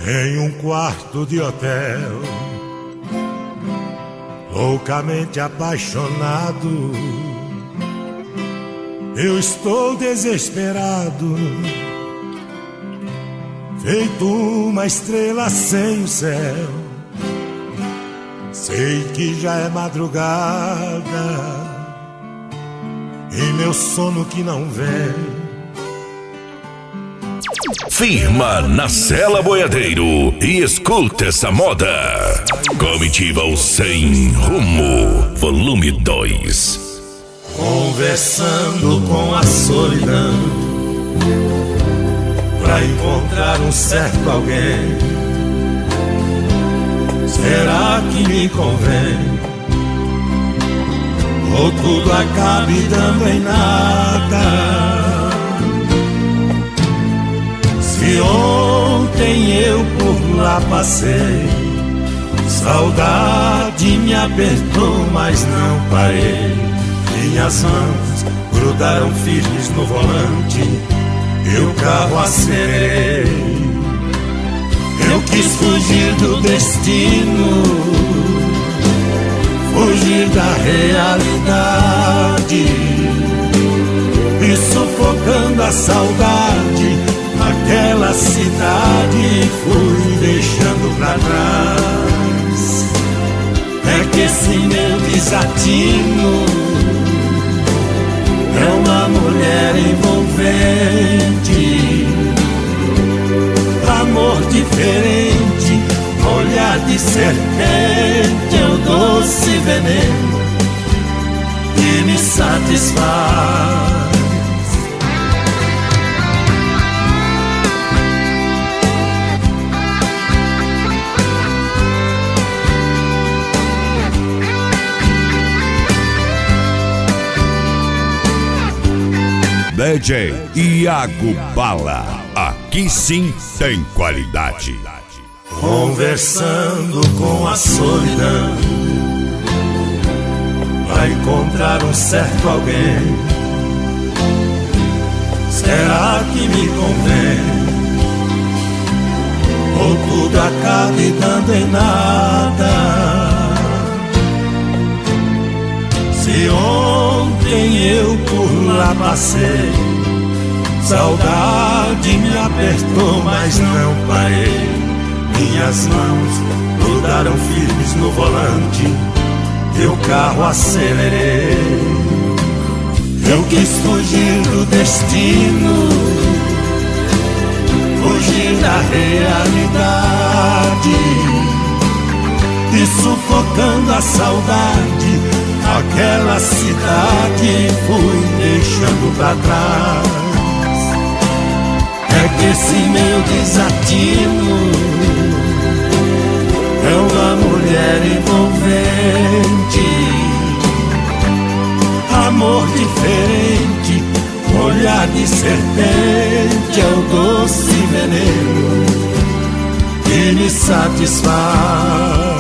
em um quarto de hotel, loucamente apaixonado. Eu estou desesperado, feito uma estrela sem o céu. Sei que já é madrugada e meu sono que não vem. Firma na Sela Boiadeiro e escuta essa moda. Comitiva o Sem Rumo, volume 2. Conversando com a solidão pra encontrar um certo alguém. Será que me convém? Ou tudo acabe dando em nada? Se ontem eu por lá passei, saudade me apertou, mas não parei. Minhas mãos grudaram firmes no volante e o carro acelerei. Eu quis fugir do destino, fugir da realidade, e sufocando a saudade, aquela cidade fui deixando pra trás. É que esse meu desatino é uma mulher envolvente, amor diferente, olhar de serpente, é o doce veneno que me satisfaz. DJ Iago Bala, aqui sim tem qualidade. Conversando com a solidão pra encontrar um certo alguém. Será que me convém? Ou tudo acabe dando em nada? Se ontem eu por lá passei, saudade me apertou, mas não parei. Minhas mãos grudaram firmes no volante e o carro acelerei. Eu quis fugir do destino, fugir da realidade, e sufocando a saudade, aquela cidade fui deixando pra trás. É que esse meu desatino é uma mulher envolvente, amor diferente, olhar de serpente, é o doce veneno que me satisfaz.